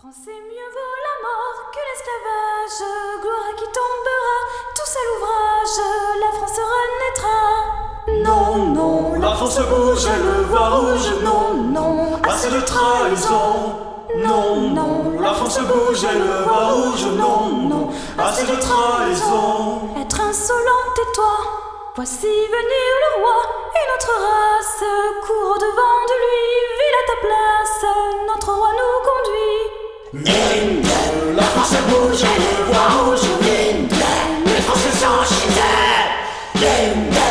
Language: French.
Français, mieux vaut la mort que l'esclavage. Gloire à qui tombera tout seul ouvrage. La France renaîtra. Non, non, la France bouge, elle voit rouge. Non, non, assez de trahison. Non, non, la France bouge, elle voit rouge. Non, non, assez de trahison. Être insolent, tais-toi. Voici venir le roi et notre race. Cours au-devant de lui, ville à ta place. Notre roi nous conduit. Ning, la France bouge, elle voit rouge. Ning, les Français sont chez elle.